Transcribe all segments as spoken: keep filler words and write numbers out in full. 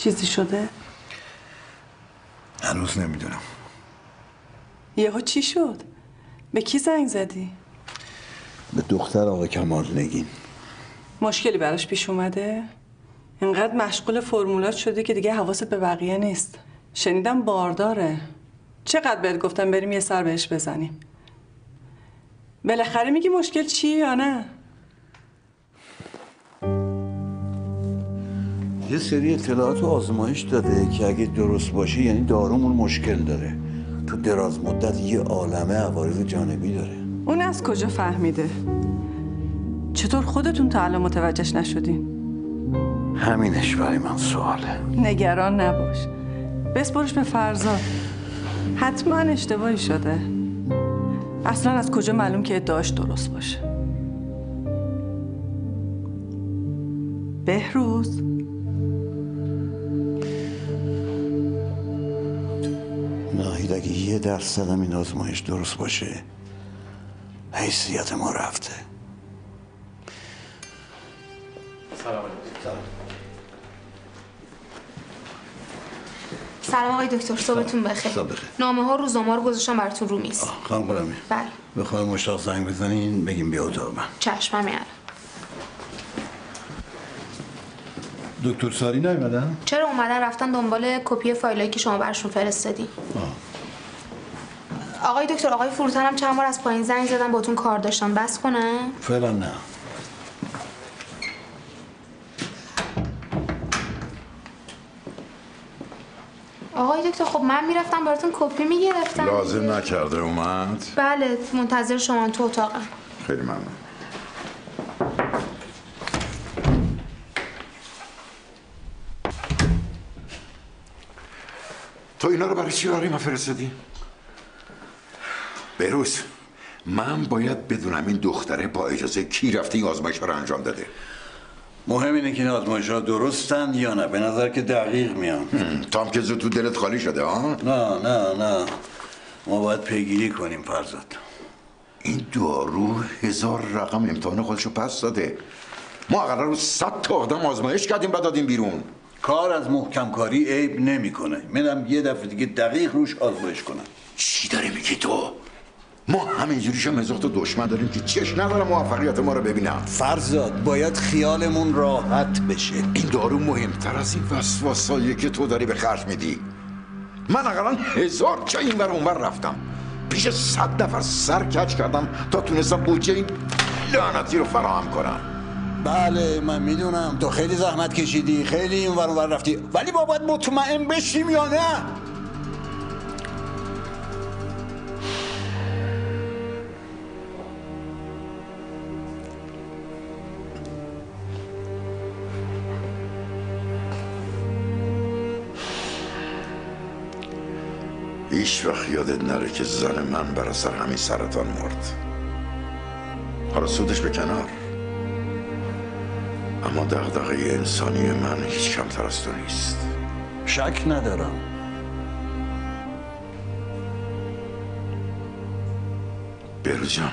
چیزی شده؟ هنوز نمیدونم. یهو چی شد؟ به کی زنگ زدی؟ به دختر آقا کمال نگین. مشکلی براش پیش اومده؟ اینقدر مشغول فرمولات شده که دیگه حواست به بقیه نیست. شنیدم بارداره. چقدر بهت گفتم بریم یه سر بهش بزنیم. بالاخره میگی مشکل چیه یا نه؟ یه سری اطلاعات و آزمایش داده که اگه درست باشه یعنی دارومون مشکل داره. تو دراز مدت یه عالمه عوارض جانبی داره. اون از کجا فهمیده؟ چطور خودتون تا الان متوجهش نشدین؟ همینش برای من سواله. نگران نباش. بسپرش به فرزاد. حتما اشتباهی شده. اصلا از کجا معلوم که ادعاش درست باشه؟ بهروز ناهید اگه یه درصد هم این آزمایش درست باشه حیثیت ما رفته. سلام علیکم. سلام آقای دکتر، صبحتون بخیر. صبح بخیر. نامه ها روزنامه رو گذاشتم براتون رو میز. خانم غلامی. بله. به خانم مشتاق زنگ بزنین بگیم بیا اتاق من. چشم میارم. دکتر ساری نیومدن؟ چرا اومدن رفتن دنبال کپی فایلایی که شما براشون فرستادین. آقای دکتر، آقای فروتن هم چند بار از پایین زنگ زدن باتون کار داشتن، بس کنن؟ فعلا نه. آقای دکتر خب من میرفتم براتون کپی میگرفتم. لازم نکرده اومد؟ بله، منتظر شما تو اتاقم. خیلی ممنون. تو اینا رو برای چی برای من فرستادی؟ بهروز، من باید بدونم این دختره با اجازه کی رفته این آزمایش رو انجام داده. مهم اینه که این آزمایش ها درستن یا نه. به نظر که دقیق میان. تا هم که زود تو دلت خالی شده ها؟ نه نه نه، ما باید پیگیری کنیم فرزاد. این دارو هزار رقم امتحان خودشو پس داده. ما قرار رو صد تا آدم آزمایش کردیم بعد دادیم بیرون. کار از محکم کاری عیب نمیکنه. میرم یه دفعه دیگه دقیق روش آزمایش کنم. چی داری میگی تو؟ ما همینجوریش هم هزار تا دشمن داریم که چشم نداره موفقیت ما رو ببینم. فرزاد باید خیالمون راحت بشه. این دارو مهمتر از این وسواسایی که تو داری به خرج میدی. من اقلا هزار جا این ور اون ور رفتم، پیش صد نفر سر کج کردم تا تونستم بودجه این لعنتی رو فراهم کنم. بله من میدونم تو خیلی زحمت کشیدی، خیلی این ور اون ور رفتی، ولی ما باید مطمئن بشیم یا نه؟ هیچ وقت یادت نره که زن من بر اثر همین سرطان مرد. حالا سودش به کنار، اما دغدغه انسانی من هیچ کمتر از تو نیست. شک ندارم. بهروز جان،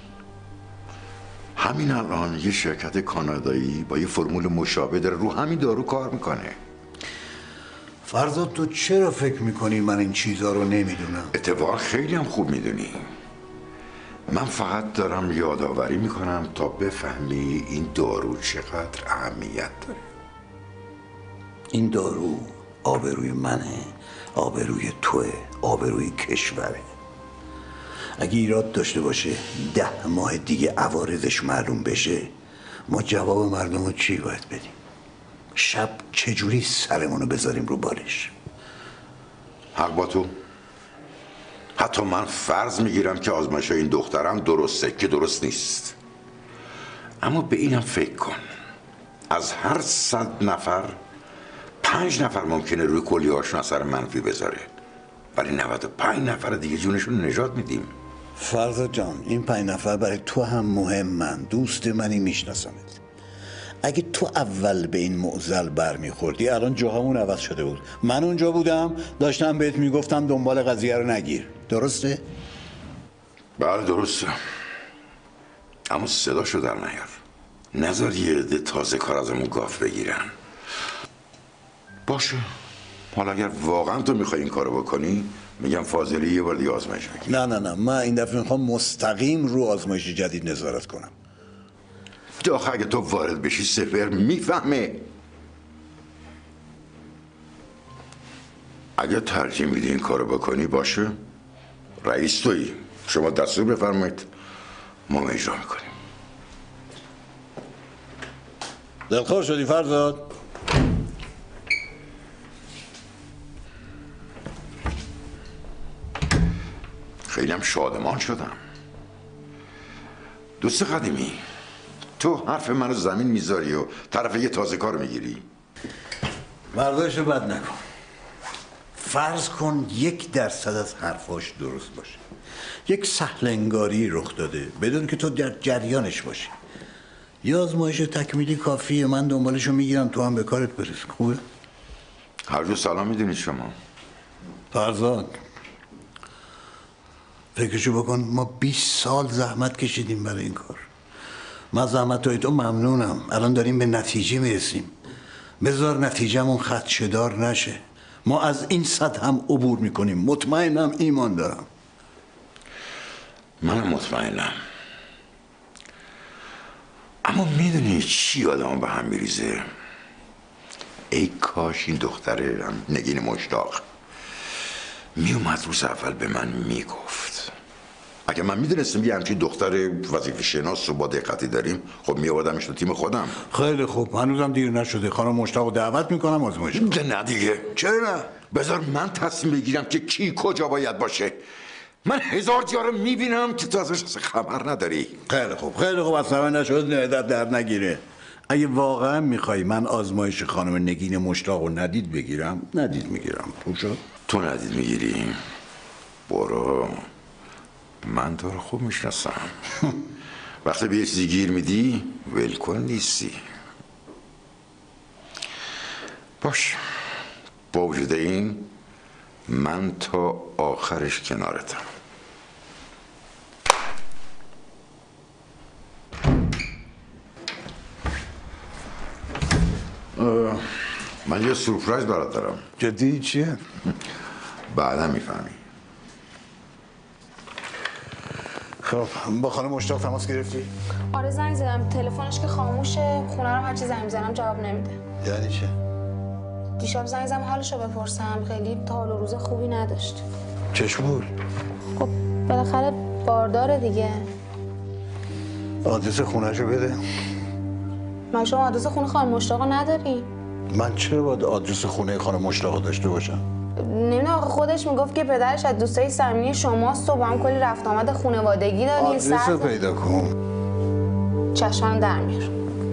همین الان یه شرکت کانادایی با یه فرمول مشابه داره رو همین دارو کار میکنه. فرزاد تو چرا فکر میکنی من این چیزا رو نمیدونم؟ اتفاقا خیلی هم خوب میدونی. من فقط دارم یادآوری میکنم تا بفهمی این دارو چقدر اهمیت داره. این دارو آبروی منه، آبروی توه، آبروی کشوره. اگه ایراد داشته باشه ده ماه دیگه عوارضش معلوم بشه، ما جواب مردم رو چی باید بدیم؟ شب چجوری سرمونو بذاریم رو بالش؟ حق با تو. حتی من فرض میگیرم که آزمایش این دخترم درسته که درست نیست، اما به اینم فکر کن از هر صد نفر پنج نفر ممکنه روی کلیه‌هاشون اثر منفی بذاره، ولی نود و پنج نفر دیگه جونشون نجات میدیم. فرزاد جان این پنج نفر برای تو هم مهمن. دوست منی، میشناسمت. اگه تو اول به این معضل برمیخوردی الان جاهامون عوض شده بود. من اونجا بودم داشتم بهت میگفتم دنبال قضیه رو نگیر. درسته؟ بله درسته، اما صداشو در نیار. نذار یه عده تازه کار ازمون گاف بگیرن. باشه. حالا اگر واقعا تو میخوای این کارو بکنی میگم فاضلی یه بار دیگه آزمایش بگیر. نه نه نه من این دفعه میخوام مستقیم رو آزمایش جدید نظارت کنم. آخه اگه تو وارد بشی سفر میفهمه. اگه ترجیح میدی این کارو بکنی باشه، رئیس تویی، شما دستور بفرمایید ما اجرا میکنیم. دلخور شدی فرزاد؟ خیلی هم شادمان شدم. دوست قدیمی، تو حرف منو زمین میذاری و طرف یه تازه کار میگیری. برداشت بد نکن. فرض کن یک درصد از حرفاش درست باشه، یک سهل انگاری رخ داده بدون که تو در جریانش باشی. یه آزمایش تکمیلی کافیه، من دنبالشو میگیرم تو هم به کارت برس. خوبه؟ هر جو سلام میدونید شما. فرزاد فکرشو بکن، ما بیست سال زحمت کشیدیم برای این کار. من زحمت های تو ممنونم. الان داریم به نتیجه میرسیم. بذار نتیجهمون خدشه‌دار نشه. ما از این سطح هم عبور میکنیم. مطمئنم، ایمان دارم. من مطمئنم. اما میدونی چی آدم به هم میریزه؟ ای کاش این دختره نگین مشتاق میومد روز اول به من میگفت. اگه من میدونستم یه همچین دختر وظیفه شناس رو با دقتی داریم، خب میآوردمش تو تیم خودم. خیلی خوب، هنوزم دیر نشده. خانم مشتاق رو دعوت میکنم آزمایش کنم. نه دیگه. چرا؟ بذار من تصمیم بگیرم که کی کجا باید باشه. من هزار جاره میبینم که تو ازش خبر نداری. خیلی خوب خیلی خوب، از همه نشد نهدت در نگیره. اگه واقعا میخوای من آزمایش خانم نگین مشتاق رو ندید بگیرم، ندید میگیرم. خوب شد؟ تو ندید میگیری؟ برو، من تو رو خوب میشناسم. وقتی به یه چیزی گیر میدی ولکن نیستی. باش، با وجود این من تا آخرش کنارتم. من یه سورپرایز برات دارم. جدی؟ چیه؟ بعدا میفهمی. خب با خانم مشتاق تماس گرفتی؟ آره زنگ زدم، تلفنش که خاموشه، خونه رو هرچی زنگ میزنم جواب نمیده. یعنی چه؟ دیشب زنگ زدم حالشو بپرسم، خیلی تا حال و روز خوبی نداشت. چشمول؟ خب بالاخره بارداره دیگه. آدرس خونه‌شو بده. من شما آدرس خونه خانم مشتاق نداری؟ من چرا باید آدرس خونه خانم مشتاق داشته باشم؟ نمیدونم، آخه خودش میگفت که پدرش از دوستای صمیمی شماست و با هم کلی رفت آمد خانوادگی دارین. آدرس رو پیدا کن. چشمم در میار.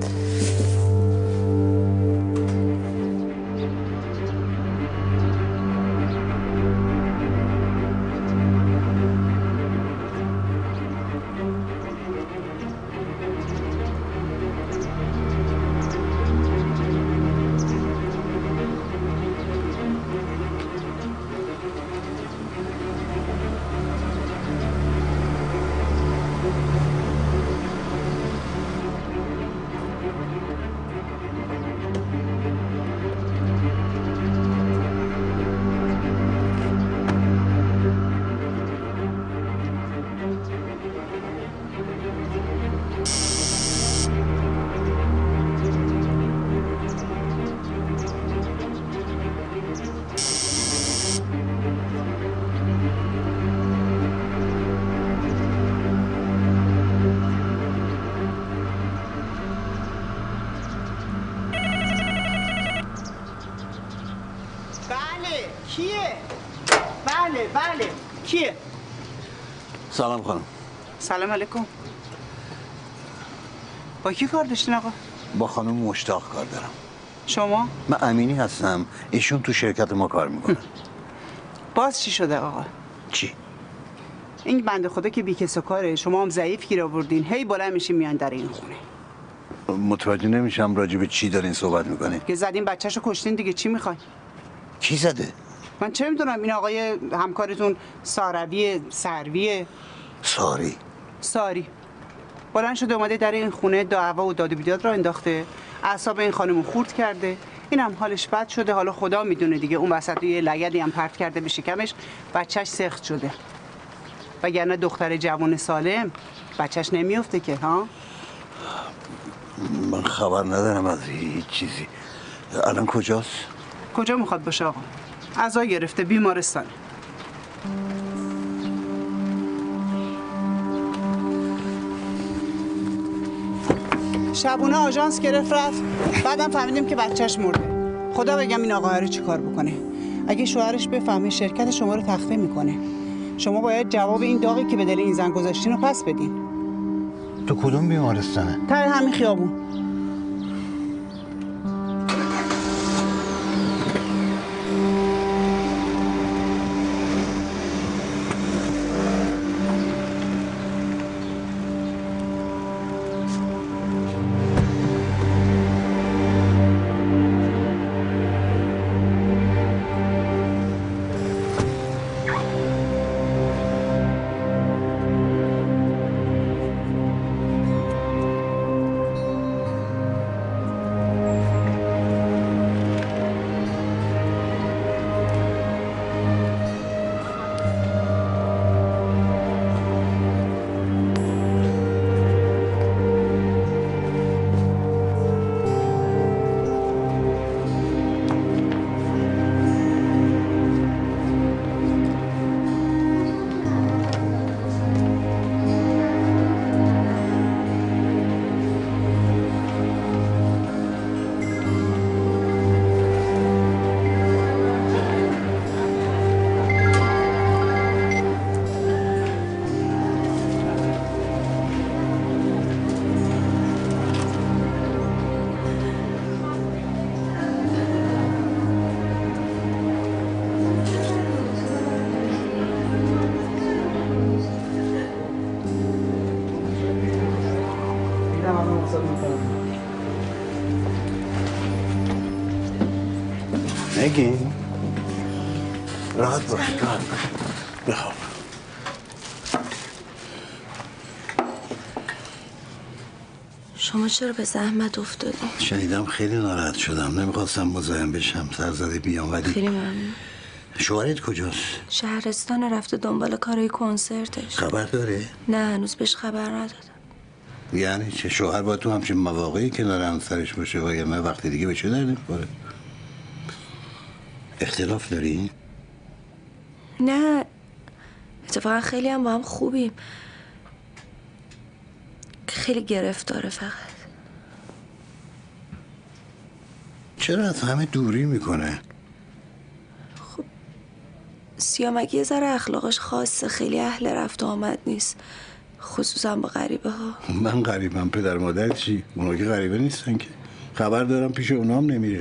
بله بله کیه؟ سلام خانم. سلام علیکم. با کی کار داشتین آقا؟ با خانم مشتاق کار دارم. شما؟ من امینی هستم، ایشون تو شرکت ما کار میکنه. باز چی شده آقا؟ چی؟ این بنده خدا که بیکس و کاره، شما هم ضعیف گیر آوردین، هی بالا میشین میان در این خونه. متوجه نمیشم راجع به چی دارین صحبت میکنین؟ که زدین بچه‌شو کشتین دیگه، چی میخواین؟ کی زده؟ من چه میدونم، این آقای همکارتون ساروی سرویه. ساری؟ ساری بلند شده اومده در این خونه دعوا و داد و بیداد را انداخته، اعصاب این خانمو خورد کرده، اینم حالش بد شده، حالا خدا میدونه دیگه اون وسط یه لگدی هم پرت کرده به شکمش، بچهش سخت شده. وگرنه دختر جوان سالم بچهش نمیفته که. ها من خبر ندارم از هیچ چیزی. الان کجاست؟ کجا میخواد باشه آقا؟ عزا گرفته بیمارستانه. شبونه آژانس گرفت رفت، بعدم فهمیدیم که بچهش مرده. خدا بگم این آقا رو چی کار بکنه. اگه شوهرش بفهمه شرکت شما رو تخته میکنه. شما باید جواب این داغی که به دل این زن گذاشتین رو پس بدین. تو کدوم بیمارستانه؟ ته همین خیابون. نگین راحت باش، راحت باش، بخواب. شما چرا به زحمت افتادی؟ شنیدم خیلی ناراحت شدم، نمیخواستم مزاحم بشم، سرزده بیام، ولی خیلی ممنون. شوهرت کجاست؟ شهرستان رفته دنبال کارای کنسرتش. خبر داره؟ نه هنوز بهش خبر ندادم. یعنی چه؟ شوهر باید تو همچین مواقعی کنار همسرش باشه و یا نه وقتی دیگه به چه درد می‌خوره؟ اختلاف داری؟ نه اتفاقا خیلی هم با هم خوبیم، خیلی گرفتاره فقط. چرا از همه دوری میکنه؟ خب سیامک یه ذره اخلاقش خاصه، خیلی اهل رفت و آمد نیست، خصوصا با غریبه ها. من غریبم، پدر مادر چی؟ اونا که غریبه نیستن که، خبر دارم پیش اونا هم نمیره.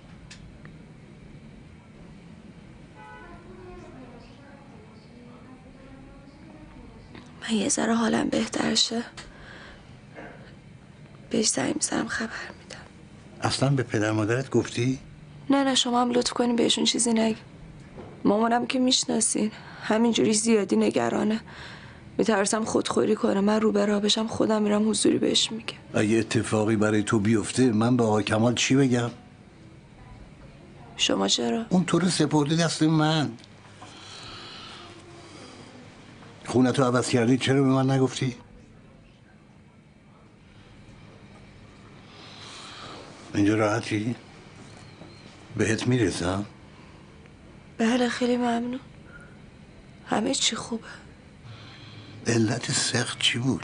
من یه ذره حالم بهتر شه بهش زنگ میزنم خبر میدم. اصلا به پدر مادرت گفتی؟ نه نه شما هم لطف کنین بهشون چیزی نگی. مامانم که میشناسین همینجوری زیادی نگرانه، میترسم خودخوری کنه، من رو به راه بشم خودم میرم حضوری بهش میگم. اگه اتفاقی برای تو بیفته من به آقا کمال چی بگم؟ شما چرا؟ اون تو رو سپرده دست من. خونتو عوض کردی، چرا به من نگفتی؟ اینجا راحتی؟ بهت میرسم؟ بله خیلی ممنون، همه چی خوبه. علت سخت چی بود؟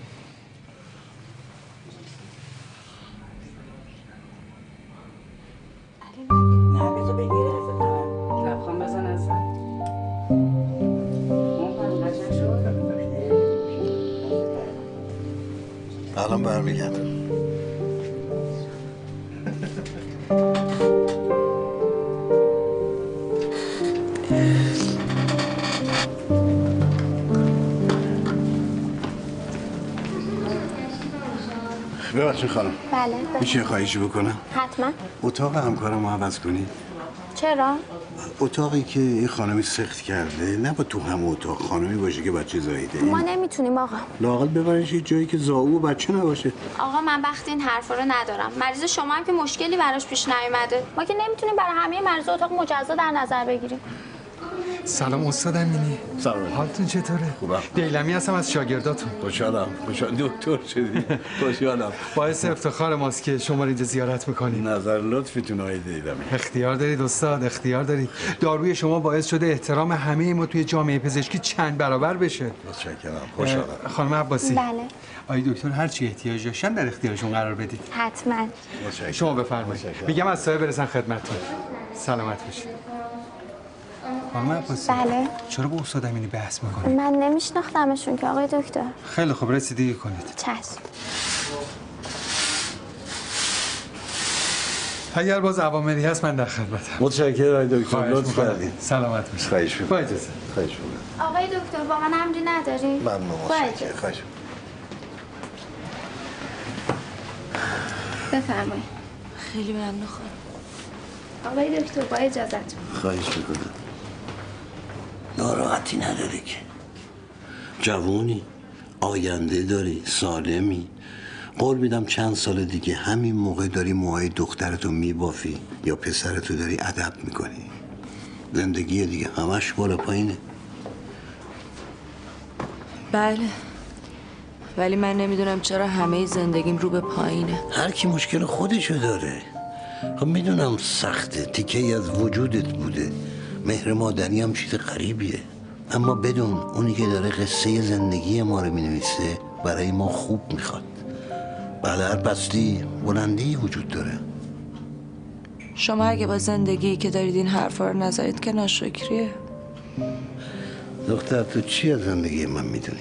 الان برمیگردم. ببخشید خانم. بله میشه خواهشی بکنم؟ حتما. اتاق همکارم رو عوض کنی؟ چرا؟ اتاقی که این خانمی سخت کرده نه با تو هم اتاق خانمی باشه که بچه زاییده. ما نمیتونیم آقا. لااقل ببرنش یه جایی که زاو و بچه نباشه. آقا من وقتی این حرفا رو ندارم. مریض شما هم که مشکلی براش پیش نیومده. ما که نمیتونیم برای همه مریض اتاق مجزا در نظر بگیریم. سلام استاد امینی. سلام. حالتون چطوره؟ خوبم. دیلمی هستم از شاگرداتون. خوشحالم. خوشحال دکتر شدی. خوشحالم. باعث افتخار ماست که شما رو اینجا زیارت میکنیم. نظر لطفتون آقای دیلمی. اختیار دارید استاد، اختیار دارید. داروی شما باعث شده احترام همه ما توی جامعه پزشکی چند برابر بشه. متشکرم. خوشحالم. خانم عباسی. بله. آقای دکتر هر چی احتیاج داشتن در اختیارشون قرار بدید. حتما. متشکرم. شما بفرمایید. میگم از صاحب برسن خدمتتون. سلامت باشید. خانم عباسی. بله. چرا با استاد امینی بحث میکنید؟ من نمیشناختمشون که آقای دکتر. خیلی خوب رسیدگی کنید. چشم. اگر باز عواملی هست من در خدمتم. متشکرم آقای دکتر. لطف کردید. سلامت باشید. خواهش می‌کنم. با اجازه. خواهش می‌کنم. آقای دکتر با من امری نداری؟ ممنون. متشکرم. خواهش بفرمایید. خیلی ممنون خانم. آقای دکتر با اجازهتون. خواهش میکنم. ناراحتی نداری که جوونی، آینده داری، سالمی. قول میدم چند سال دیگه همین موقع داری موهای دخترتو میبافی یا پسرتو داری ادب میکنی. زندگی دیگه همش بالا پایینه. بله، ولی من نمیدونم چرا همه زندگیم رو به پایینه. هر کی مشکل خودشو داره. خب میدونم سخته، تیکه ای از وجودت بوده، مهر مادری هم چیز غریبیه، اما بدون اونی که داره قصه زندگی ما رو مینویسه برای ما خوب میخواد. بله، هر پستی بلندی وجود داره. شما اگه با زندگی که دارید این حرفا رو نذارید که ناشکریه. دختر تو چی از زندگی من میدونی؟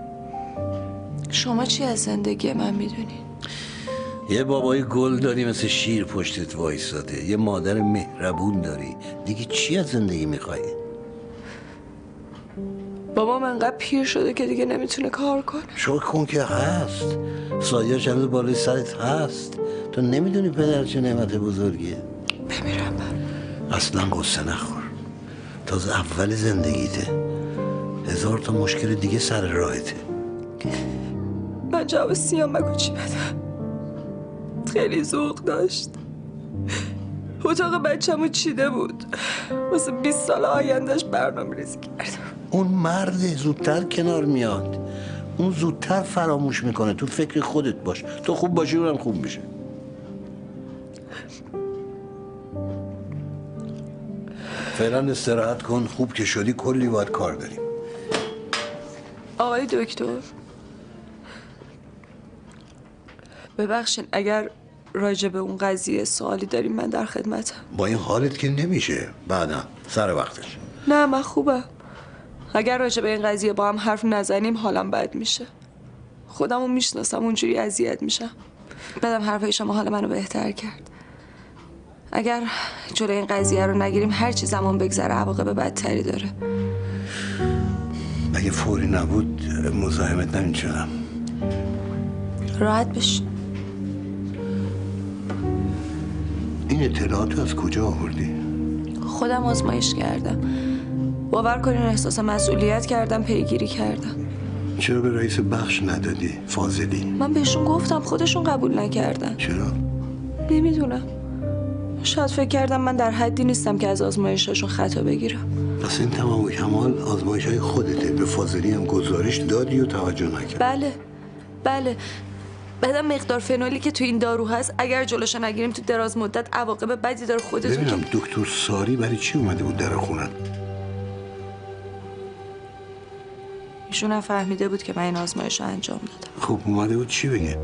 شما چی از زندگی من میدونی؟ یه بابای گل داری مثل شیر پشتت وایساده، یه مادر مهربون داری، دیگه چی از زندگی میخوای؟ بابام انقدر پیر شده که دیگه نمیتونه کار کنه. شکر کن که هست، سایه‌اش هنوز بالای سرت هست. تو نمیدونی پدر چه نعمت بزرگیه. بمیرم من. اصلا قصه نخور، تازه اول زندگیته، هزار تا مشکل دیگه سر راهته. من جواب سیام بگو چی بدم. خیلی ذوق داشت. اتاق بچه‌مو چیده بود، واسه بیست سال آیندهش برنامه ریزی کردم. اون مرد زودتر کنار میاد، اون زودتر فراموش میکنه. تو فکر خودت باش، تو خوب باشی اونم خوب میشه. فعلا استراحت کن، خوب که شدی کلی باید کار داریم. آقای دکتر ببخشین اگر راجع به اون قضیه سوالی داریم من در خدمتم. با این حالت که نمیشه، بعدا سر وقتش. نه من خوبم. اگر راجع به این قضیه با هم حرف نزنیم حالم بد میشه. خودمو میشناسم اونجوری اذیت میشم. بعدم حرفای شما حال منو بهتر کرد. اگر جلوی این قضیه رو نگیریم هر چی زمان بگذره عواقب بدتری داره. اگه فوری نبود مزاحمت نمی‌شدم. راحت بش. این اطلاعات از کجا آوردی؟ خودم آزمایش کردم. باور کنین احساس مسئولیت کردم، پیگیری کردم. چرا به رئیس بخش ندادی؟ فاضلی؟ من بهشون گفتم، خودشون قبول نکردن. چرا؟ نمیدونم. شاید فکر کردم من در حدی نیستم که از آزمایشاشون خطا بگیرم. پس این تمام و کمال آزمایش های خودته. به فاضلی هم گزارش دادی و توجه نکرد. بله بله. بعدم مقدار فنولی که تو این دارو هست اگر جلوشو نگیریم تو دراز مدت عواقب بدی داره. خودتون ببینم که دکتر ساری برای چی اومده بود در خونن؟ ایشون هم فهمیده بود که من این آزمایش رو انجام دادم. خب اومده بود چی بگه؟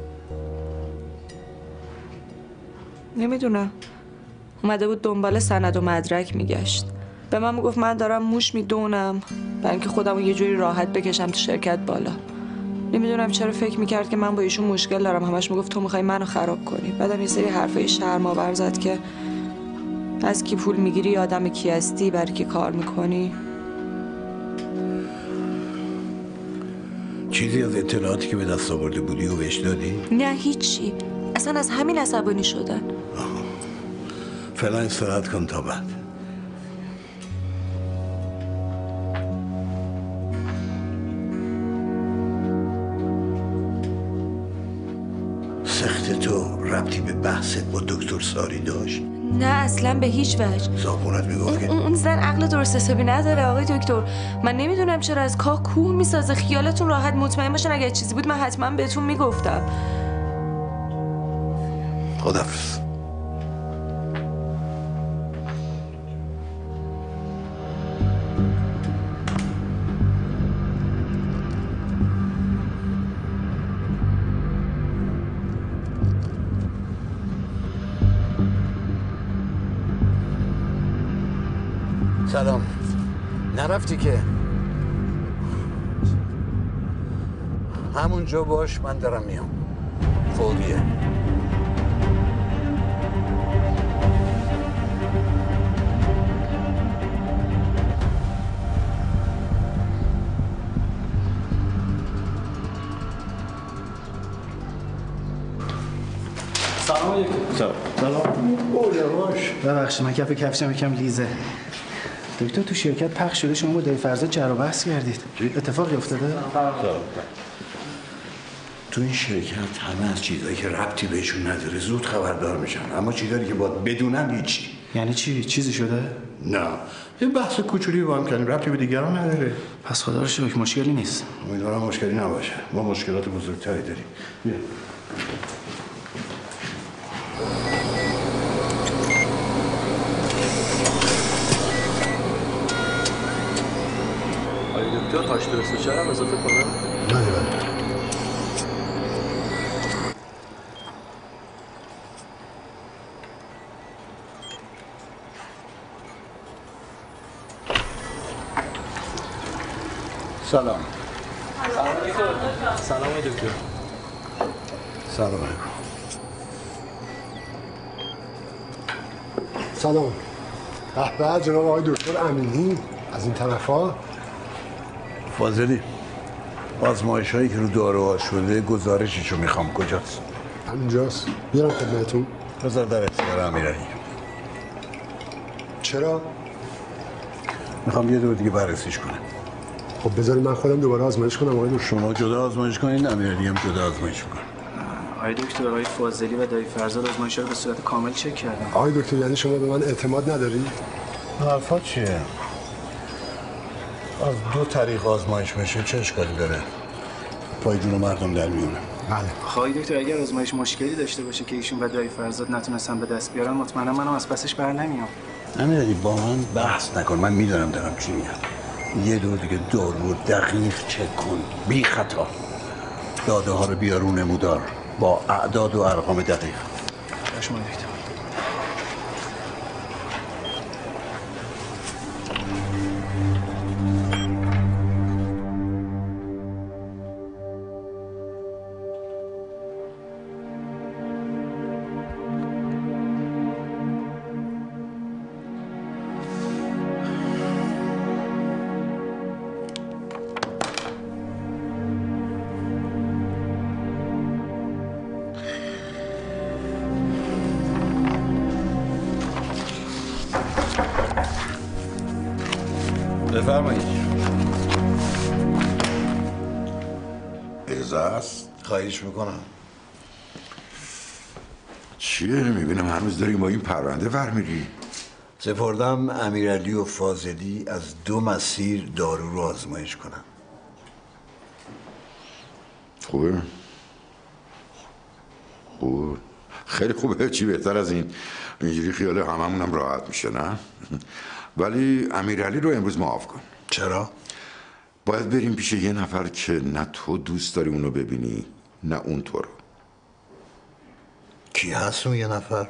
نمیدونم. اومده بود دنبال سند و مدرک میگشت. به من میگفت من دارم موش میدونم برای اینکه خودم رو یه جوری راحت بکشم تو شرکت بالا. نمیدونم چرا فکر میکرد که من با ایشون مشکل دارم. همش میگفت تو میخوای منو خراب کنی. بعدم یه سری حرفای شرم‌آور زد که از کی پول میگیری، آدم کی هستی، برای کی کار میکنی. چیزی از اطلاعاتی که به دست آورده بودی و بهش دادی؟ نه هیچی. اصلا از همین عصبانی شدن. فعلا استراحت کن تا بعد. سخت تو ربطی به بحثت با دکتر ساری داشت؟ نه اصلا به هیچ وجه. زابونت میگفت که اون اون زن عقل درست حسابی نداره آقای دکتر. من نمیدونم چرا از کاه کوه میسازه. خیالتون راحت، مطمئن باشن اگر چیزی بود من حتما بهتون میگفتم. خداحافظ. سلام. نرفتی که؟ همونجا باش، من دارم میام. فوریه. سلام دکتر. سلام. سلام. او یواش. ببخشید من کف کفشم یکم لیزه. دکتر تو شرکت پخش شده شما با دایی فرزاد جر و بحث کردید. اتفاقی افتاده؟ تو این شرکت همه از چیزایی که ربطی بهشون نداره زود خبردار میشن، اما چیزایی که باید بدونن هیچی. یعنی چی؟ چیزی شده؟ نه، یه بحث کوچولی با هم کردیم، ربطی به دیگران نداره. پس خدا رو شکر مشکلی نیست. امیدوارم مشکلی نباشه. ما مشکلات بزرگتری داریم. بیا. آیا دکتر تاش درست چرا هم اضافه کنم؟ نه نه. سلام. سلام دکتر. سلام علیکم. سلام. به جناب آقای دکتر امینی از این طرفا. فاضلی، آزمایش هایی که رو داروها شده گزارششو میخوام. کجاست؟ همینجاست. بیارم خدمتتون. بذار در اختیار امیرعلی. چرا؟ میخوام یه دور دیگه بررسیش کنم. خب بذارید من خودم دوباره آزمایش کنم آقای دکتر. شما جدا آزمایش کنین، امیرعلی هم جدا آزمایش میکنه. آقای دکتر آقای فاضلی و دایی فرزاد آزمایش‌ها رو به صورت کامل چک کردن. آقای دکتر یعنی شما به من اعتماد نداری؟ حرفا چیه؟ از دو طریق آزمایش میشه، چه اشکالی داره؟ پای جون مردم در میونه. بله. آقای دکتر اگر آزمایش مشکلی داشته باشه که ایشون و دایی فرزاد نتونستن به دست بیارن، مطمئنا منم از پسش بر نمیام. امیرعلی با من بحث نکن، من میدونم دارم چی میگم. یه دور دیگه دارو دقیق چک کن، بی خطا. داده ها رو بیار رو نمودار با اعداد و ارقام دقیق. شما دکتر. بفرمایید. اجازه است؟ خواهیش میکنم. چیه؟ میبینم هنوز داری با این پرونده ور میری. سپردم امیرعلی و فاضلی از دو مسیر دارو رو آزمایش کنم. خوبه؟ خوبه. خیلی خوبه. چی بهتر از این؟ اینجوری خیال هممون هم راحت میشه نه؟ ولی امیرعلی رو امروز معاف کن. چرا؟ باید بریم پیش یه نفر که نه تو دوست داری اونو ببینی نه اون تو رو. کی هست اون یه نفر؟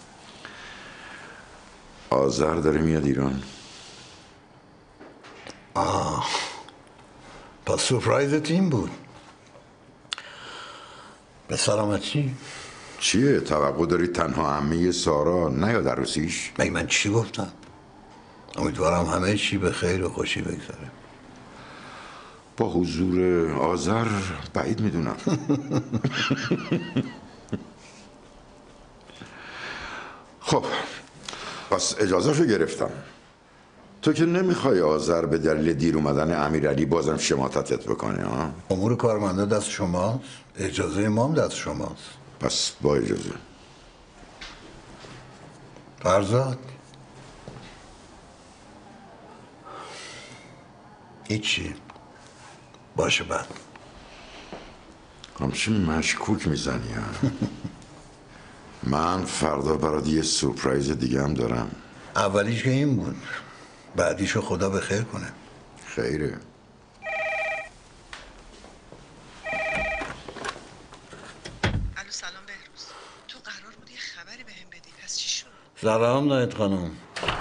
آذر داره میاد ایران. آه پس سورپرایزت این بود. به سلامتی. چیه؟ توقع داری تنها عمه سارا نیاد عروسیش؟ مگه من چی گفتم؟ امیدوارم همه چی به خیر و خوشی بگذره. با حضور آذر بعید میدونم. خب پس اجازهشو گرفتم. تو که نمیخوای آذر به دلیل دیر اومدن امیرعلی بازم شماتتت بکنه ها؟ امور کارمنده دست شماست، اجازه ما هم دست شماست. پس با اجازه. فرزاد هیچی باشه بعد همچین مشکوک میزنی ها. من فردا برات یه سورپرایز دیگه هم دارم. اولیش که این بود، بعدیشو خدا به خیر کنه. خیره. الو سلام بهروز، تو قرار بود یه خبری بهم بدی، پس چی شد؟ سلام نایت خانم.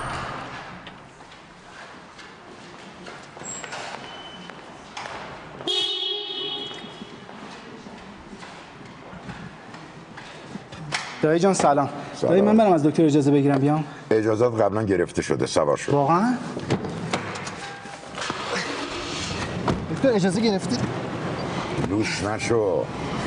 دایی جان سلام. سلام. دایی من برم از دکتر اجازه بگیرم بیام؟ اجازت قبلا گرفته شده، سوار شد. واقعا؟ دکتر اجازه گرفتی؟ لوس نشو.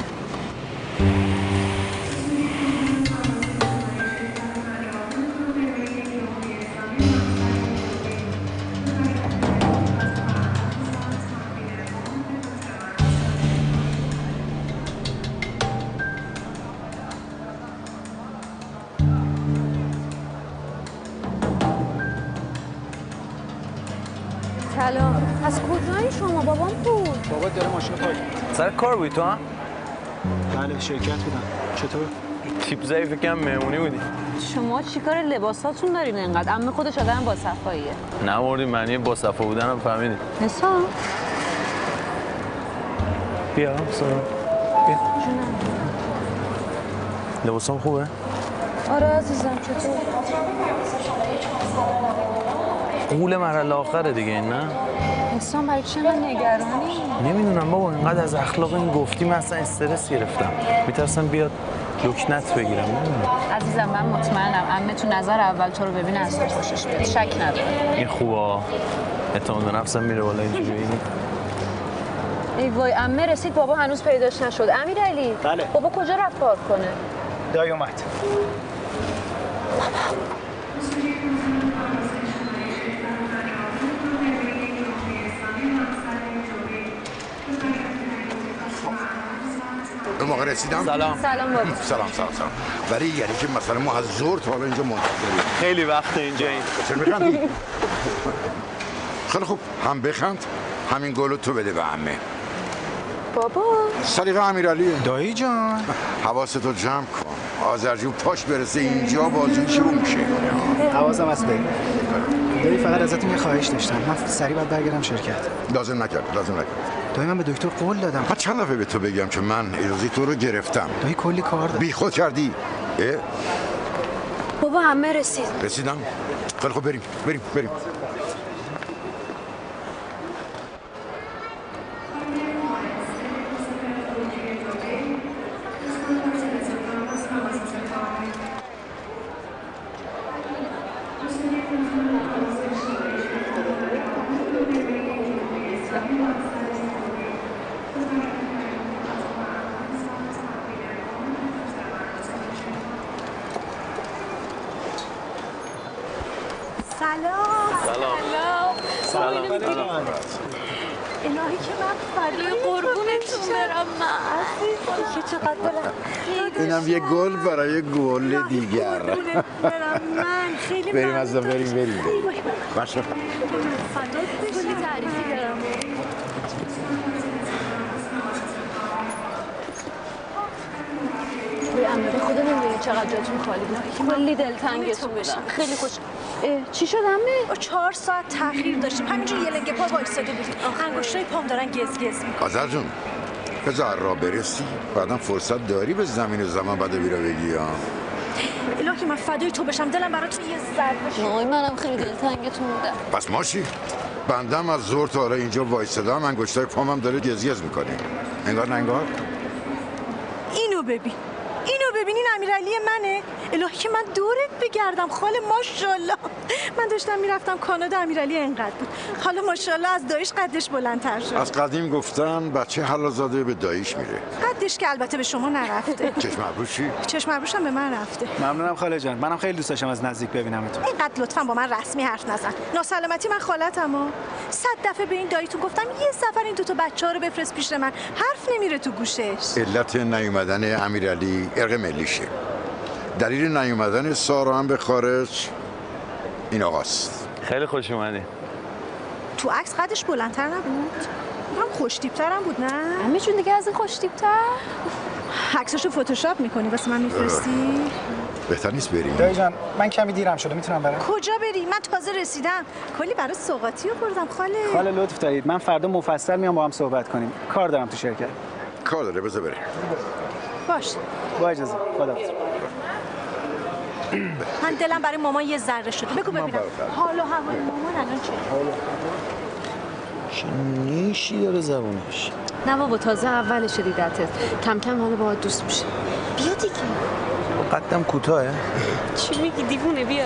سلام. از کجایی شما؟ بابام بود. بابا داره ماشین پارک. سر کار بودی تو هم؟ بله شرکت بودم. چطور؟ تیپ زایی فکر کنم مهمونی بودی. شما چیکار لباساتون دارین انقدر؟ عمه خودش آدم با صفاییه. نمردی معنی با صفا بودنم فهمیدی. حسام بیا سلام. بیا. لباسام خوبه؟ آره عزیزم چطور؟ قول مرحله آخره دیگه این نه؟ حسام برای چی انقدر نگرانی؟ نمیدونم بابا اینقدر از اخلاق این گفتی من اصلا استرس گرفتم. میترسم بیاد لکنت بگیرم. نمیدونم. عزیزم من مطمئنم عمه تو نظر اول تو رو ببینه از تو خوشش بیاد. شک نداره. این خوبه. اعتماد به نفسم میره بالا اینجوری بگی. ای وای عمه رسید بابا هنوز پیداش نشد. امیرعلی بله. بابا کجا رفت پارک کنه؟ دایی اومد. به موقع رسیدم؟ سلام. سلام بابا. سلام سلام سلام. ولی یعنی که مثلا ما از ظهر تا حالا اینجا منتظریم. خیلی وقت اینجا این. چرا میخندی؟ خیلی خوب، هم بخند همین گلو تو بده به عمه. بابا سلیقه امیرعلیه. دایی جان حواستو جمع کن. آذرجون پاش برسه اینجا بازی شروع میشه. حواسم هست دایی. دایی فقط ازتون یه خواهش داشتم. من سریع باید برگردم شرکت. لازم نکرد لازم نکرد. دایی من به دکتر قول دادم. من چند دفعه به تو بگم که من اجازه تو رو گرفتم. دایی کلی کار دارم. بی خود کردی. اه؟ بابا عمه رسید. رسیدم. خیلی خوب بریم بریم بریم. سلام. الهی که من فدای قربونتون برم من. که چقدر دلم. اینم یه گل برای گل دیگر. قربونت برم من. خیلی بریم از بریم بریم بریم. باشه. کلی تعریفی دارم. به عمه خدا نمیدونی چقدر جاتون خالی بود. کلی دلتنگتون بودم. خیلی خوش. چی شد عمه؟ چهار ساعت تاخیر داشتیم. همینجور یه لنگه پا وایساده بودیم. انگشتای پام دارن گز گز میکنن. آذر جون بذار راه برسی بعدم فرصت داری به زمین و زمان بعد بیرا بگی ها. الهی من فدای تو بشم دلم براتون یه ضربه بشه. وای منم خیلی دلتنگتون بودم. پس ماشی بندم از زور تا حالا اینجا وایسادم انگشتای پامم داره گز گز میکنه. انگار نه انگار. اینو ببین اینو ببینین امیرعلی منه. الهی که من دورت بگردم خاله ماشاءالله. من داشتم میرفتم کانادا امیرعلی اینقدر بود. حالا ماشاءالله از دایش قدش بلندتر شد. از قدیم گفتن بچه حلالزاده به داییش میره. قدش که البته به شما نرفته. چشم ابروشی؟ چشم ابروشم به من رفته. ممنونم خاله جان. منم خیلی دوست داشتم از نزدیک ببینمتون. اینقدر لطفا با من رسمی حرف نزن. ناسلامتی من خالتم ها. صد دفعه به این داییتون گفتم یه سفر این دو تا بچه‌ها رو بفرست پیش من. حرف نمیره تو گوشش. علت نیومدن امیرعلی ارق ملیشه. دلیل نیومدن سارا هم به خارج این آقاست. خیلی خوش اومدی. تو عکس قدش بلندتر نبود؟ من خوش تیپ‌ترم بود نه؟ همه جون دیگه از این خوش تیپ‌تر؟ عکساشو فتوشاپ می‌کنی واسه من می‌فرستی؟ بهتر نیست بریم. دایی جان من کمی دیرم شده میتونم برم؟ کجا بری؟ من تازه رسیدم. کلی برای سوغاتی آوردم خاله. خاله لطف دارید. من فردا مفصل میام با هم صحبت کنیم. کار دارم تو شرکت. کار داره بذار بره. باش. با اجازه. خداحافظ. من دلم برای مامان یه ذره شده. بگو ببینم. حال و هوای مامان الان چیه؟ چه نیشی داره زبونش. نه بابا تازه اولشه دیدتت. کم کم حالا باهات دوست میشه. بیا دیگه. قدم کوتاهه. چی میگی دیوونه بیا.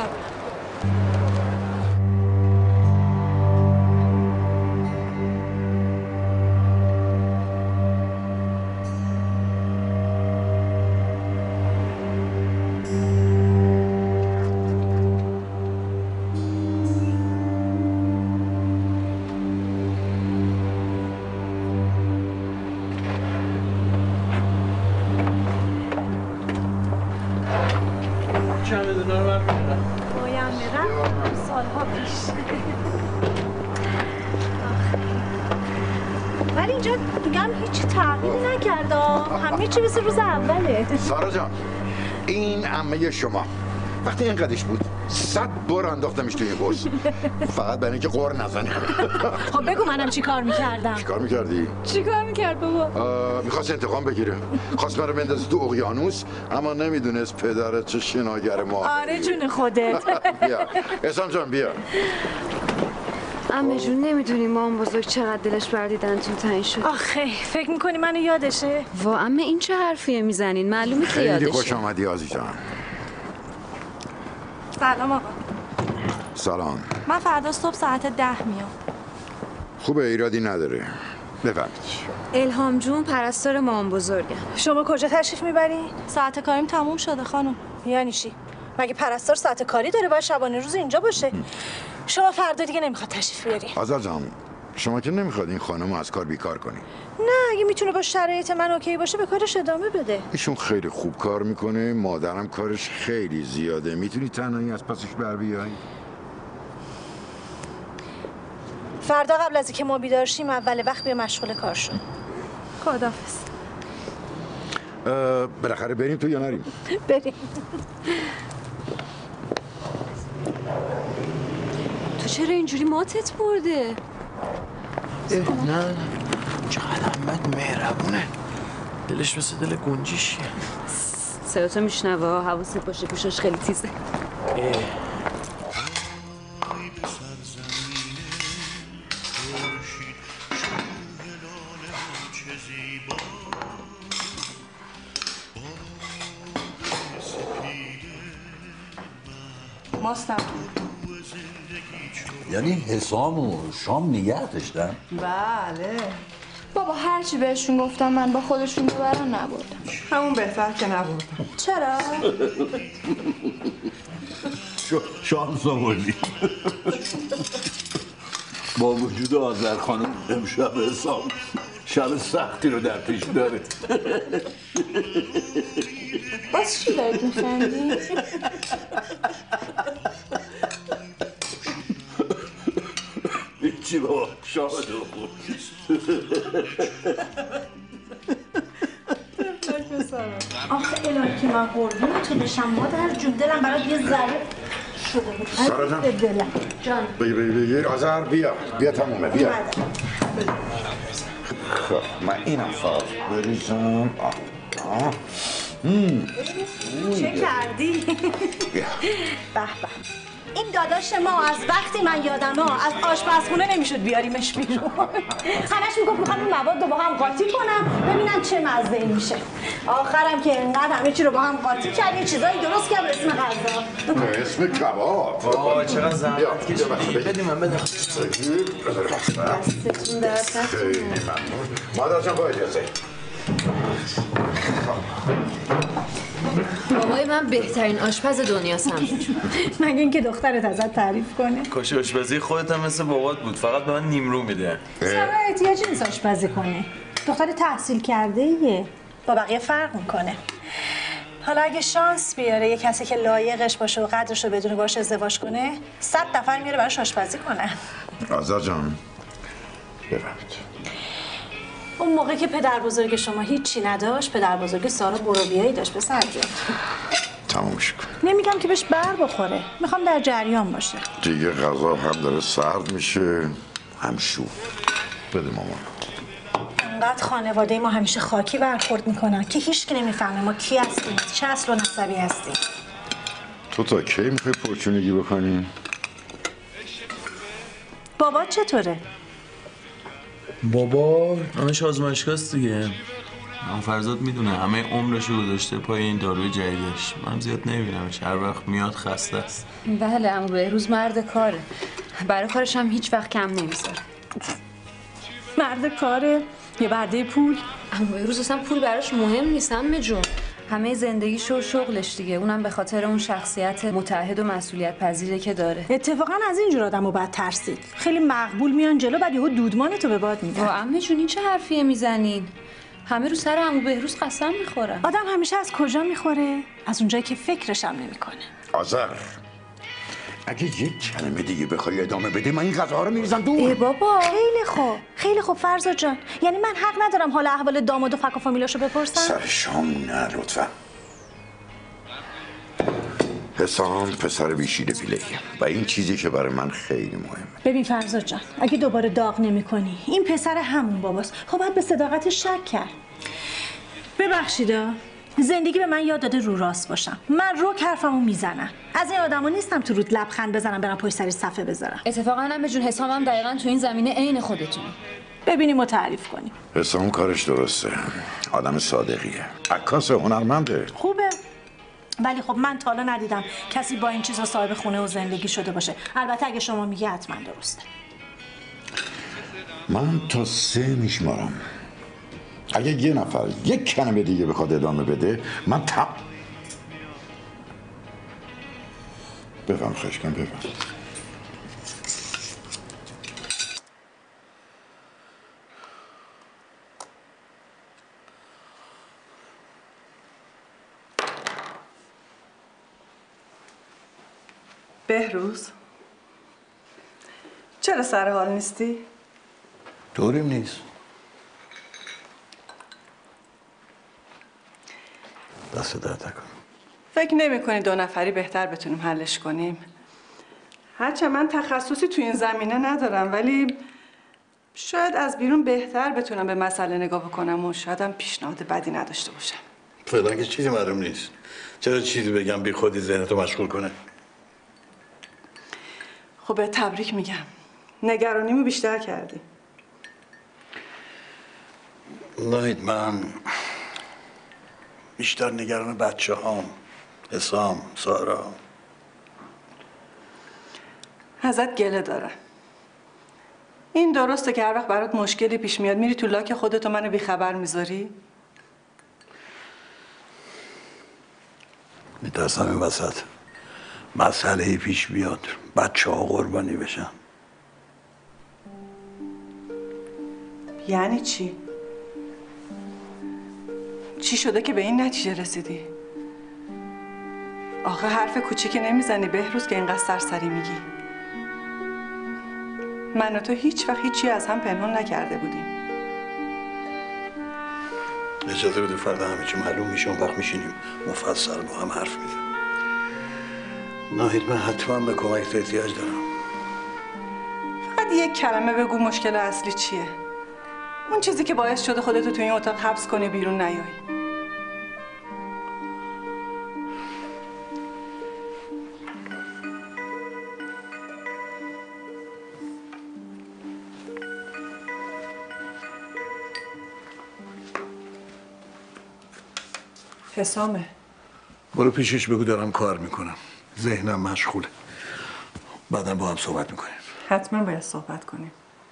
ولی اینجا میگم هیچ تغییری نکرده. همه چی مثل روز اوله. سارا جان این عمه شما وقتی اینقدرش بود صد بار انداختمش توی برس فقط برای اینکه قور نزنه. خب بگو منم چی کار میکردم؟ چی کار میکردی؟ چی کار میکرد بابا؟ میخواست انتقام بگیره. خواست من رو بندازه تو اقیانوس اما نمیدونست پدرت چه شناگر ما. آره جون خودت. بیا اسام جان بیا. عمه جون نمیدونی مام بزرگ چقدر دلش بردیدن تو تنگ شد. آخه فکر میکنی منو یادشه؟ وا عمه این چه حرفیه میزنین؟ معلومه که یادشه. خیلی خوش آمدی عزیزم. سلام آقا. سلام. من فردا صبح ساعت ده میام. خوبه ایرادی نداره. بفرمایید. الهام جون پرستار مام بزرگم. شما کجا تشریف میبرین؟ ساعت کاریم تموم شده خانم. یعنی چی؟ مگه پرستار ساعت کاری داره باید شبانه روز اینجا باشه؟ شما فردا دیگه نمیخواد تشریف بیاری. آزاد جان شما که نمیخواد این خانم از کار بیکار کنی. نه اگه میتونه با شرایط من اوکی باشه به کارش ادامه بده. ایشون خیلی خوب کار میکنه، مادرم کارش خیلی زیاده. میتونی تنهایی از پسش بر بیای؟ فردا قبل از اینکه ما بیدار شیم اول وقت بیا مشغول کار شو. خداحافظ. بالاخره بریم تو یا نریم؟ بریم. تو چرا اینجوری ماتت برده؟ نه چقدر احمد مهربونه. دلش مثل دل گنجیشیه. صداتو میشنوه حواست باشه گوشاش خیلی تیزه. ماستم. یعنی حسام و شام نگه داشتن؟ بله. بابا هرچی بهشون گفتم من با خودشون ببرن نبردم. همون بهتر که نبردم. چرا؟ شانس آوردی. با وجود آذر خانم امشب حسام شب سختی رو در پیش داره. باز چی دارید میخندی؟ چی بابا شامت رو خود. آخه الهی که من قربون تو بشم مادر جون دلم برات یه ذره شده بود. سارا جان. دلم. جان. بگیر بگیر بگیر آذر بیا بیا تمومه بیا. خب من اینم فقط بریزم. چه کردی؟ به به این داداش ما از وقتی من یادمه از آشپزخونه نمیشد بیاریمش بیرون. همش میگفت میخوام این مواد رو با هم قاطی کنم ببینم چه مزه‌ای میشه. آخرم که انقدر همه چی رو با هم قاطی کردیم چیزایی درست کرد به اسم غذا. به اسم کباب. وای چقدر زحمت کشیدی. بدیم من بدم. دستتون درد نکنه. خیلی ممنون. مادر جان با اجازه. بابای من بهترین آشپز دنیاست. مگه اینکه دخترت ازت تعریف کنه. کاش آشپزی خودت هم مثل بابات بود، فقط به من نیمرو میده. سارا احتیاجی نیست آشپزی کنه. دختر تحصیل کرده ایه. با بقیه فرق میکنه. حالا اگه شانس بیاره یه کسی که لایقش باشه و قدرش رو بدونه باشه ازدواج کنه، صد نفر میاره براش آشپزی کنه. آذر جان بفرمایید. اون موقع که پدر بزرگ شما هیچی نداشت، پدر بزرگ سارا بروبیایی داشت به سر جان. تمومش کن. نمیگم که بهش بر بخوره، میخوام در جریان باشه. دیگه غذا هم داره سرد میشه هم شور. بده مامان. انقدر خانواده ما همیشه خاکی برخورد میکنن که هیچ کی نمیفهمه ما کی هستیم، چه اصل و نسبی هستیم. تو تا کی میخوای پرچونگی بکنی؟ بابا چطوره؟ بابا همش آزمایشگاهست دیگه. من فرزاد میدونه همه عمرشو گذاشته پای این داروی جدیدش. من زیاد نمیبینمش، هر وقت میاد خسته است. بله عمو بهروز مرد کاره. برای کارش هم هیچ وقت کم نمیذاره. مرد کاره یا برده پول؟ عمو بهروز اصلا پول براش مهم نیست عمه جون. همه زندگیش و شغلش دیگه، اونم به خاطر اون شخصیت متعهد و مسئولیت پذیره که داره. اتفاقا از این جور آدمو بعد ترسید. خیلی مقبول میان جلو بعد یهو دودمانتو به باد میدن. عمه جون این چه حرفیه میزنین؟ همه رو سر عمو بهروز قسم میخورن. آدم همیشه از کجا میخوره؟ از اونجایی که فکرش هم نمیکنه. آذر اگه یک کلمه دیگه بخوای ادامه بده من این غذا رو میریزم دور. ای بابا خیلی خوب خیلی خوب فرزاد جان. یعنی من حق ندارم حالا احوال داماد و فک و فامیلاشو بپرسم؟ سر شام نه لطفا. حسام پسر بیشیر پیله و این چیزی که برای من خیلی مهمه. ببین فرزاد جان اگه دوباره داغ نمی‌کنی این پسر همون باباست. خب باید به صداقتش شک کرد. ببخشیدا زندگی به من یاد داده رو راست باشم. من رو حرفمو میزنم. از این آدما نیستم تو رود لبخند بزنم برم پشت سر صفحه بذارم. اتفاقا عمه جون حسام هم دقیقاً تو این زمینه عین خودتونه. ببینیم و تعریف کنیم. حسام کارش درسته. آدم صادقیه. عکاس هنرمنده. خوبه. ولی خب من تا حالا ندیدم کسی با این چیزا صاحب خونه و زندگی شده باشه. البته اگه شما میگی حتما درسته. من تا سه میشمارم. اگه یه نفر یک کلمه دیگه بخواد ادامه بده من تم بفهم خواهش کنم بفهم. بهروز چرا سر حال نیستی؟ طوریم نیست. دست درد نکن. فکر نمی کنی دو نفری بهتر بتونیم حلش کنیم؟ هرچه من تخصصی تو این زمینه ندارم ولی شاید از بیرون بهتر بتونم به مسئله نگاه بکنم و شاید هم پیشنهاد بدی نداشته باشم. فعلا که چیزی معلوم نیست. چرا چیزی بگم بی خودی ذهنتو مشغول کنه؟ خب به تبریک میگم. نگرانیمو بیشتر کردی. ناهید من بیشتر نگران بچه هام، حسام، سارا. ازت گله دارم. این درسته که هر وقت برات مشکلی پیش میاد میری تو لاک خودت و منو بیخبر میذاری؟ میترسم این وسط مسئله پیش بیاد بچه ها قربانی بشن. یعنی چی؟ چی شده که به این نتیجه رسیدی؟ آخه حرف کوچیکی نمیزنی بهروز که اینقدر سرسری میگی. من و تو هیچ وقت هیچی از هم پنهان نکرده بودیم. اجازه بده فردا همه چی معلوم میشه اون وقت میشینیم مفصل با هم حرف میزنیم. ناهید من حتما به کمکت احتیاج دارم. فقط یک کلمه بگو مشکل اصلی چیه؟ اون چیزی که باعث شده خودتو تو این اتاق حبس کنی بیرون نیای. حسامه. برو پیشش بگو دارم کار میکنم، ذهنم مشغوله. بعدم با هم صحبت میکنیم. حتما باید صحبت کنیم.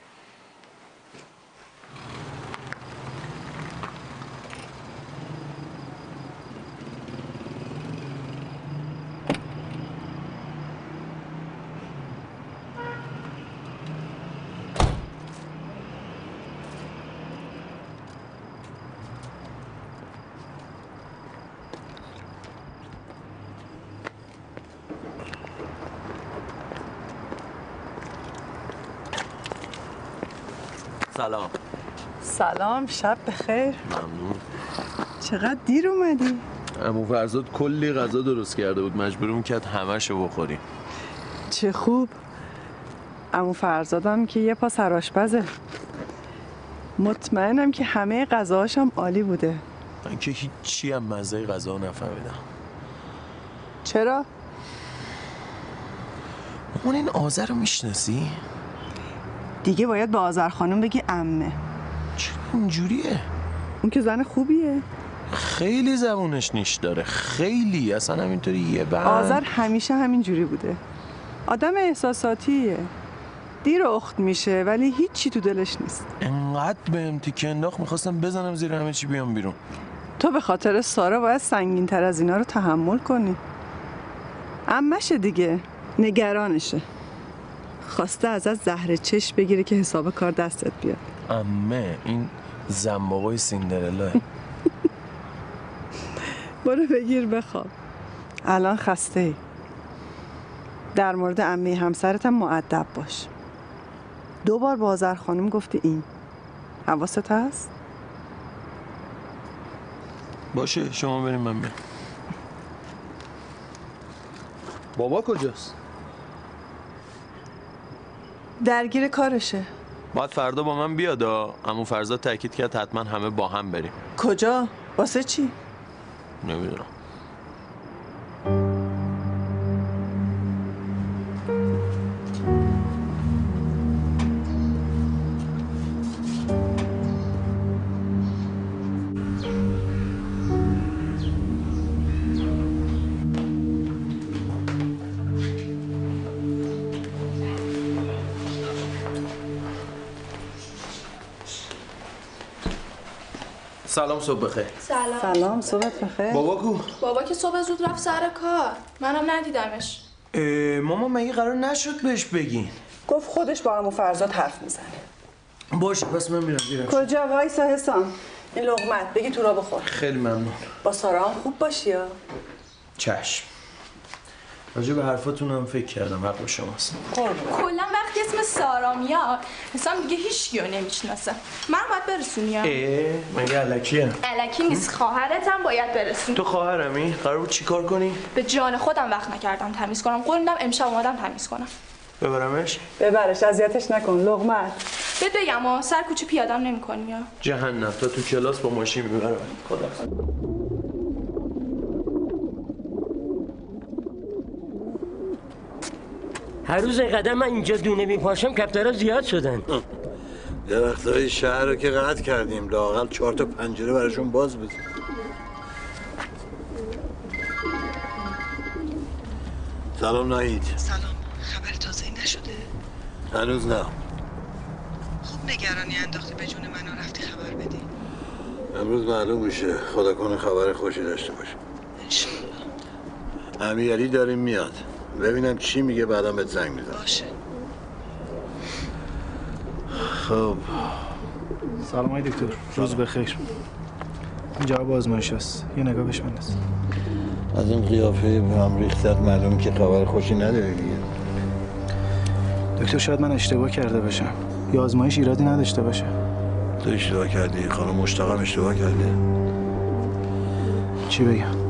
سلام. سلام، شب بخیر. ممنون. چقدر دیر اومدی؟ عمو فرزاد کلی غذا درست کرده بود، مجبورم کرد همه‌شو بخوریم. چه خوب. عمو فرزادم که یه پا سرآشپزه. مطمئنم که همه غذاهاشم عالی بوده. من که هیچی هم مزه غذا نفهمیدم. چرا؟ اون این آذر رو میشناسی؟ دیگه باید با آذر خانم بگی عمه. چرا اینجوریه؟ اون که زن خوبیه. خیلی زبونش نیش داره، خیلی. اصلا همینطوری یه بند. آذر همیشه همینجوری بوده. آدم احساساتیه. دیر اخت میشه ولی هیچی تو دلش نیست. انقدر بهم تیکه انداخت میخواستم بزنم زیر همه چی بیام بیرون. تو به خاطر سارا باید سنگین تر از اینا رو تحمل کنی. عمشه دیگه، نگرانشه. خواسته ازت زهر چشم بگیره که حساب کار دستت بیاد. عمه این زنباقای سیندرلاه. برو بگیر بخواب. الان خسته ای. در مورد عمه همسرت هم مؤدب باش. دو بار با آذر خانم گفتی این. حواست هست؟ باشه شما بریم من بیام. بابا کجاست؟ درگیر کارشه. باید فردا با من بیاد. عمو فرزاد تاکید کرد حتما همه با هم بریم. کجا؟ واسه چی؟ نمیدونم. سلام، صبح بخیر. سلام. سلام، صبحت بخیر. بابا کو؟ بابا که صبح زود رفت سر کار. منم ندیدمش. ماما مگه قرار نشد بهش بگین؟ گفت خودش با عمو فرزاد حرف میزنه. باشه پس من میرم بیرم. کجا؟ وایسا حسام. این لقمت بگی تو را بخور. خیلی ممنون. با سارا هم خوب باشی ها. چشم. راجع به حرفاتون هم فکر کردم، حق با شماست. کلا وقتی اسم سارا میاد حسام دیگه هیچ کیو نمیشناسه. من باید برسونیم. اه مگه الکیه؟ الکی نیست، خواهرت هم باید برسون. تو خواهرمی؟ قرار بود چیکار کنی؟ به جان خودم وقت نکردم تمیز کنم. قول میدم امشب اومدم تمیز کنم. ببرمش؟ ببرش، اذیتش نکن. لقمت. بهت بگم ها سر کوچه پیادم نمی‌کنی یا؟ جهنم، تا تو کلاس با ماشین میبرم. خدا. هر روز قدم من اینجا دونه میپاشم کفترها زیاد شدن. درختای شهر رو که قطع کردیم، لااقل چهار تا پنجره براشون باز بزن. سلام ناهید. سلام. خبر تازه‌ای نشده؟ هنوز نه. خوب نگرانی انداختی به جون من و رفتی خبر بدی. امروز معلوم میشه. خدا کنه خبر خوشی داشته باشه. انشالله. امیرعلی داریم میاد. ببینم چی میگه بعدم بهت زنگ میزنم. باشه. خب سلام های دکتر. روز بخیر. این جواب آزمایش هست. یه نگاه بهش بنداز. از این قیافه به هم ریختت معلوم که خبر خوشی نداری دیگه. دکتر شاید من اشتباه کرده باشم. یا آزمایش ایرادی نداشته باشه. تو اشتباه کردی. خانم مشتاقم اشتباه کرده. چی بگم؟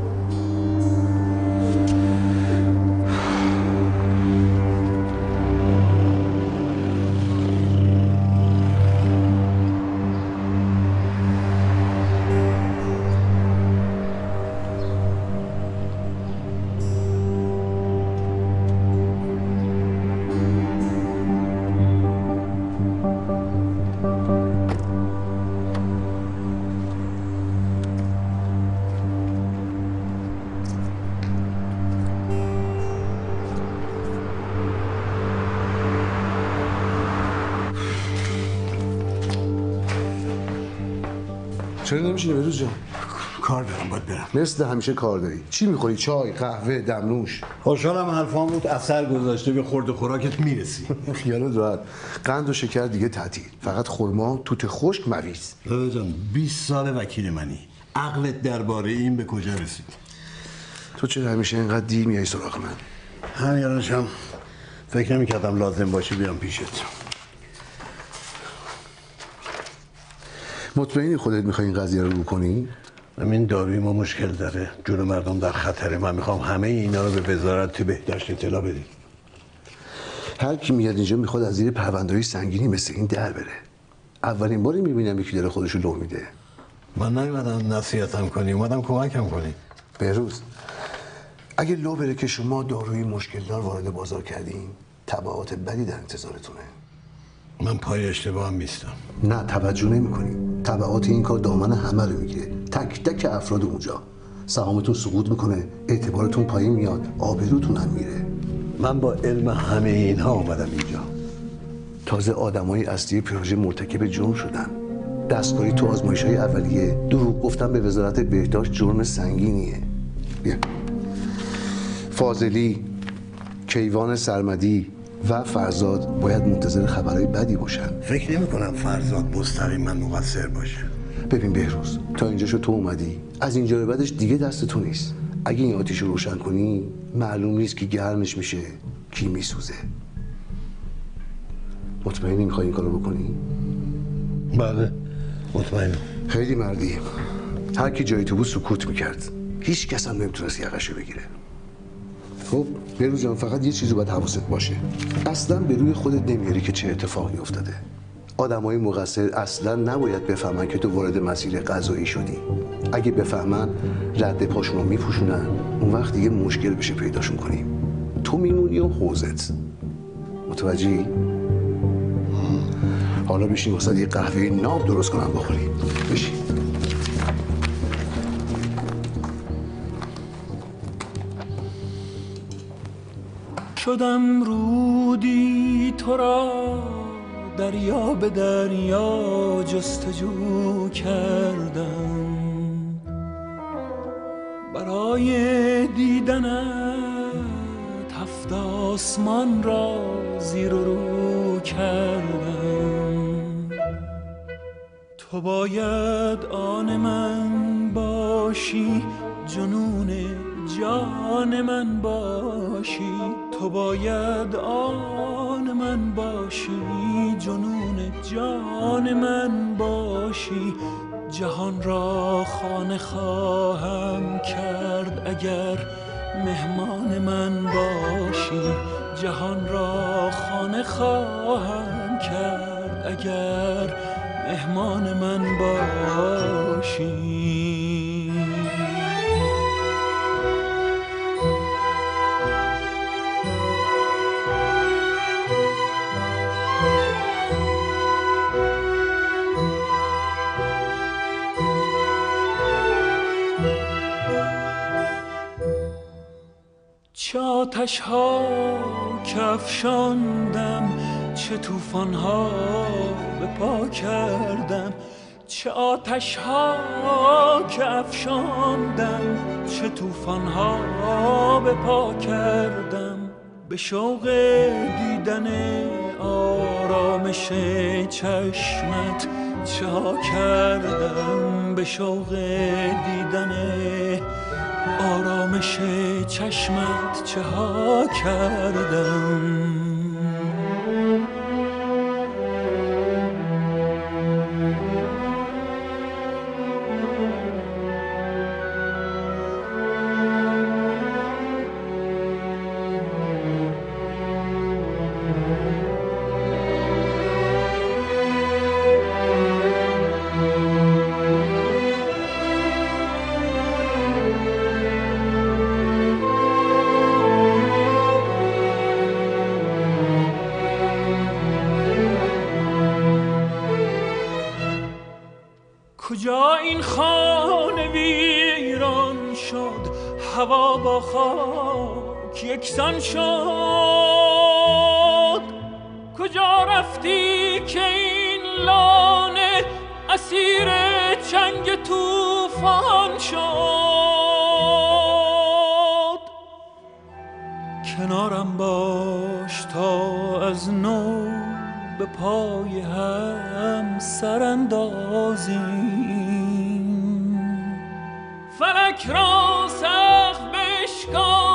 چرا نمیشینی بروز جان؟ کار دارم باید برم. مثل همیشه کار داری. چی میخوری؟ چای، قهوه، دمنوش؟ خوشحالم حرفام بود اثر گذاشته، به خورد خوراکت میرسی. خیالت راحت. قند و شکر دیگه تعطیل. فقط خرما، توت خشک، مویز. دادا جان بیست سال وکیل منی. عقلت درباره این به کجا رسید؟ تو چرا همیشه اینقدر دیر میای سراغ من؟ همین الانشم فکر نمی‌کردم لازم باشه بیام پیشت. مطمئنی خودت میخوای این قضیه رو رو کنی؟ این داروی ما مشکل داره، جون مردم در خطره. من میخوام همه اینا رو به وزارت بهداشت اطلاع بدیم. هر کی میاد اینجا میخواد از زیر پرونده‌های سنگینی مثل این در بره. اولین باری میبینم یکی داره خودشو لو میده. من نیومدم نصیحتم کنی، اومدم کمکم کنی. بهروز، اگه لو بره که شما داروی مشکل دار وارد بازار کردین، تبعات بدی در انتظارتونه. من پای اشتباهم میستم. نه توجه نمی‌کنی. تبعات این کار دامن همه رو میگیره. تک تک افراد اونجا. سهامتون سقوط میکنه، اعتبارتون پایین میاد، آبروتون هم میره. من با علم همه اینها اومدم اینجا. تازه آدمای اصلی پروژه مرتکب جرم شدن. دستکاری تو آزمایش‌های اولیه، دروغ گفتن به وزارت بهداشت جرم سنگینیه. بیا. فاضلی، کیوان سرمدی و فرزاد باید منتظر خبرهای بدی باشن. فکر نمی کنم فرزاد مستقیما مقصر باشه. ببین بهروز، تا اینجاشو تو اومدی، از اینجا به بعدش دیگه دست تو نیست. اگه این آتیش رو روشن کنی معلوم نیست کی گرمش میشه کی میسوزه. مطمئنی میخوای این کارو بکنی؟ بله مطمئنم. خیلی مردی. هر کی جای تو بود سکوت میکرد، هیچ کس هم نمیتونست یقشو بگیره. خب بهروز جان، فقط یه چیزو باید حواست باشه. اصلا به روی خودت نمیاری که چه اتفاقی افتاده. آدمای مقصر اصلا نباید بفهمن که تو وارد مسیر قضایی شدی. اگه بفهمن رد پاشون رو میپوشونن، اون وقت دیگه مشکل بشه پیداشون کنیم. تو میمونی و حوزت. متوجهی؟ حالا بشین واسه یه قهوه ناب درست کنم بخوری. بشین. شدم رودی تو را دریا به دریا جستجو کردم، برای دیدنت هفت آسمان را زیر و رو کردم. تو باید آن من باشی، جنون جان من باشی. تو باید آن من باشی، جنون جان من باشی. جهان را خانه خواهم کرد اگر مهمان من باشی. جهان را خانه خواهم کرد اگر مهمان من باشی. چه آتش ها که افشاندم، چه طوفان ها به پا کردم. چه آتش ها که افشاندم، چه طوفان ها به پا کردم. به شوق دیدن آرامش چشمت چه ها کردم. به شوق دیدن آرامش چشمت چه ها کردم. کجا این خانه ویران شد، هوا با خاک یکسان شد. کجا رفتی که این لانه اسیر چنگ طوفان شد. کنارم باش تا از نو به پای هم سر اندازیم. فلک را سقف بشکن